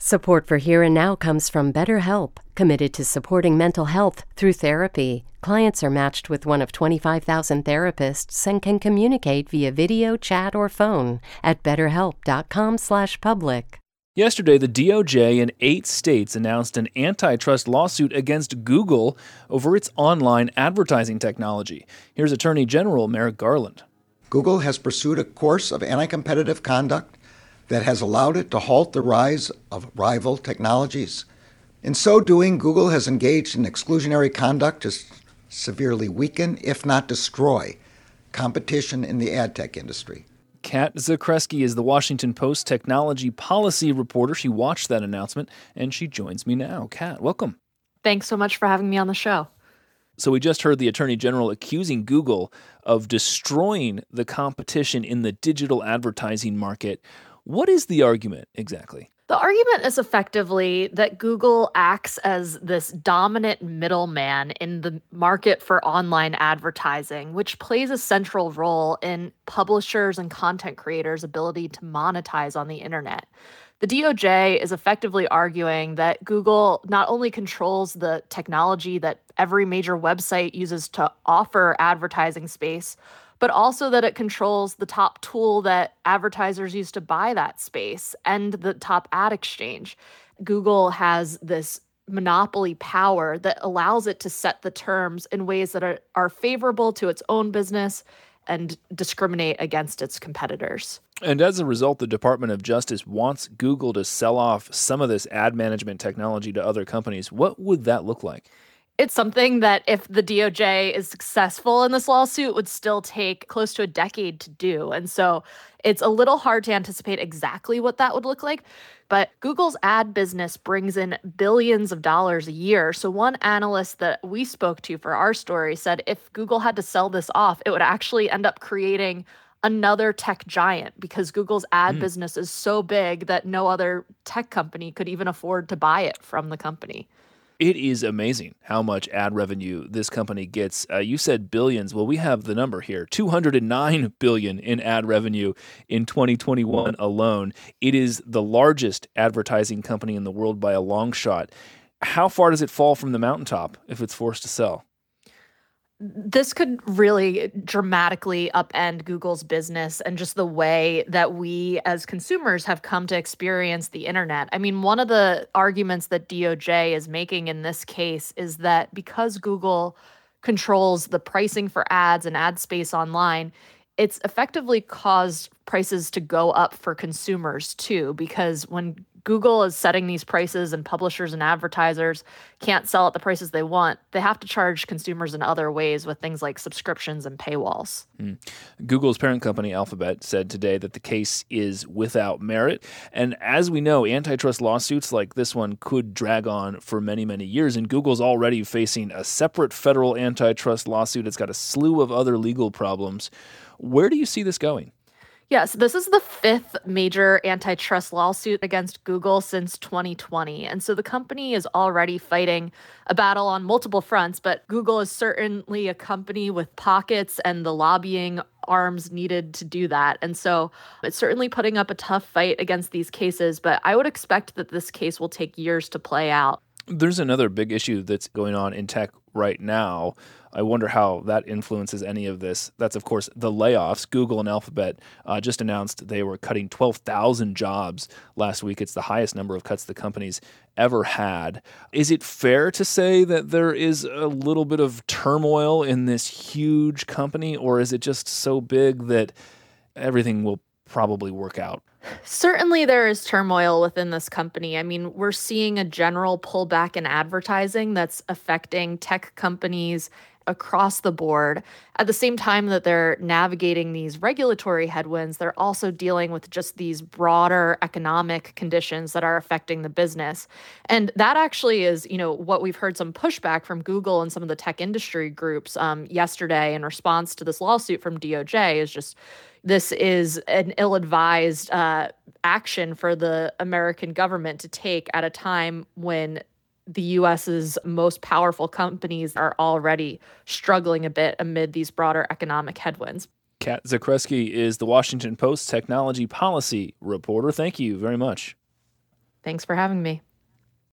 Support for Here and Now comes from BetterHelp, committed to supporting mental health through therapy. Clients are matched with one of 25,000 therapists and can communicate via video, chat, or phone at betterhelp.com/public. Yesterday, the DOJ in 8 states announced an antitrust lawsuit against Google over its online advertising technology. Here's Attorney General Merrick Garland. Google has pursued a course of anti-competitive conduct that has allowed it to halt the rise of rival technologies. In so doing, Google has engaged in exclusionary conduct to severely weaken, if not destroy, competition in the ad tech industry. Kat Zakrzewski is the Washington Post technology policy reporter. She watched that announcement, and she joins me now. Kat, welcome. Thanks so much for having me on the show. So we just heard the Attorney General accusing Google of destroying the competition in the digital advertising market. What is the argument exactly? The argument is effectively that Google acts as this dominant middleman in the market for online advertising, which plays a central role in publishers and content creators' ability to monetize on the internet. The DOJ is effectively arguing that Google not only controls the technology that every major website uses to offer advertising space, but also that it controls the top tool that advertisers use to buy that space and the top ad exchange. Google has this monopoly power that allows it to set the terms in ways that are favorable to its own business and discriminate against its competitors. And as a result, the Department of Justice wants Google to sell off some of this ad management technology to other companies. What would that look like? It's something that if the DOJ is successful in this lawsuit would still take close to a decade to do. And so it's a little hard to anticipate exactly what that would look like. But Google's ad business brings in billions of dollars a year. So one analyst that we spoke to for our story said if Google had to sell this off, it would actually end up creating another tech giant because Google's ad business is so big that no other tech company could even afford to buy it from the company. It is amazing how much ad revenue this company gets. You said billions. Well, we have the number here, $209 billion in ad revenue in 2021 alone. It is the largest advertising company in the world by a long shot. How far does it fall from the mountaintop if it's forced to sell? This could really dramatically upend Google's business and just the way that we as consumers have come to experience the internet. I mean, one of the arguments that DOJ is making in this case is that because Google controls the pricing for ads and ad space online, it's effectively caused prices to go up for consumers too, because when Google is setting these prices and publishers and advertisers can't sell at the prices they want, they have to charge consumers in other ways with things like subscriptions and paywalls. Google's parent company, Alphabet, said today that the case is without merit. And as we know, antitrust lawsuits like this one could drag on for many, many years. And Google's already facing a separate federal antitrust lawsuit. It's got a slew of other legal problems. Where do you see this going? Yes, this is the 5th major antitrust lawsuit against Google since 2020. And so the company is already fighting a battle on multiple fronts, but Google is certainly a company with pockets and the lobbying arms needed to do that. And so it's certainly putting up a tough fight against these cases, but I would expect that this case will take years to play out. There's another big issue that's going on in tech right now. I wonder how that influences any of this. That's, of course, the layoffs. Google and Alphabet just announced they were cutting 12,000 jobs last week. It's the highest number of cuts the company's ever had. Is it fair to say that there is a little bit of turmoil in this huge company, or is it just so big that everything will probably work out? Certainly there is turmoil within this company. I mean, we're seeing a general pullback in advertising that's affecting tech companies across the board. At the same time that they're navigating these regulatory headwinds, they're also dealing with just these broader economic conditions that are affecting the business. And that actually is, what we've heard some pushback from Google and some of the tech industry groups yesterday in response to this lawsuit from DOJ is just, this is an ill-advised action for the American government to take at a time when the U.S.'s most powerful companies are already struggling a bit amid these broader economic headwinds. Kat Zakrzewski is the Washington Post technology policy reporter. Thank you very much. Thanks for having me.